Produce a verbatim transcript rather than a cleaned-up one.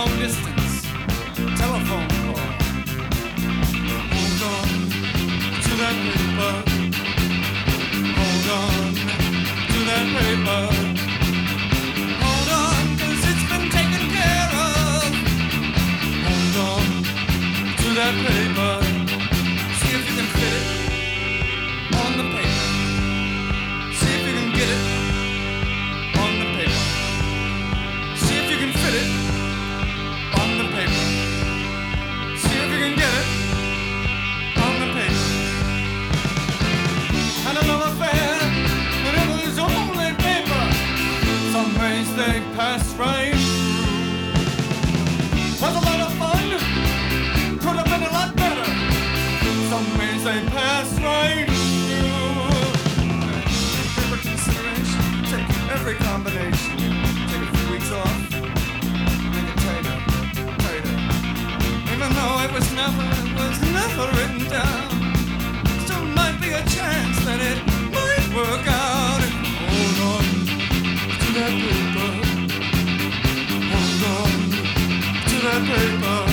long distance telephone call. Hold on to that paper. Hold on to that paper. Hold on, 'cause it's been taken care of. Hold on to that paper. See if you can fit it on the paper. See if you can get it on the paper. See if you can fit it on the paper. See if you can get it on the paper. Had a love affair, but it was only paper. Some ways they pass right through. Was a lot of fun, could have been a lot better. Some ways they pass right through. Paper consideration, take every combination. Take a few weeks off, make it tighter, tighter. Even though it was never, it was never written down, still might be a chance that it might work out. And hold on to that paper. Hold on to that paper.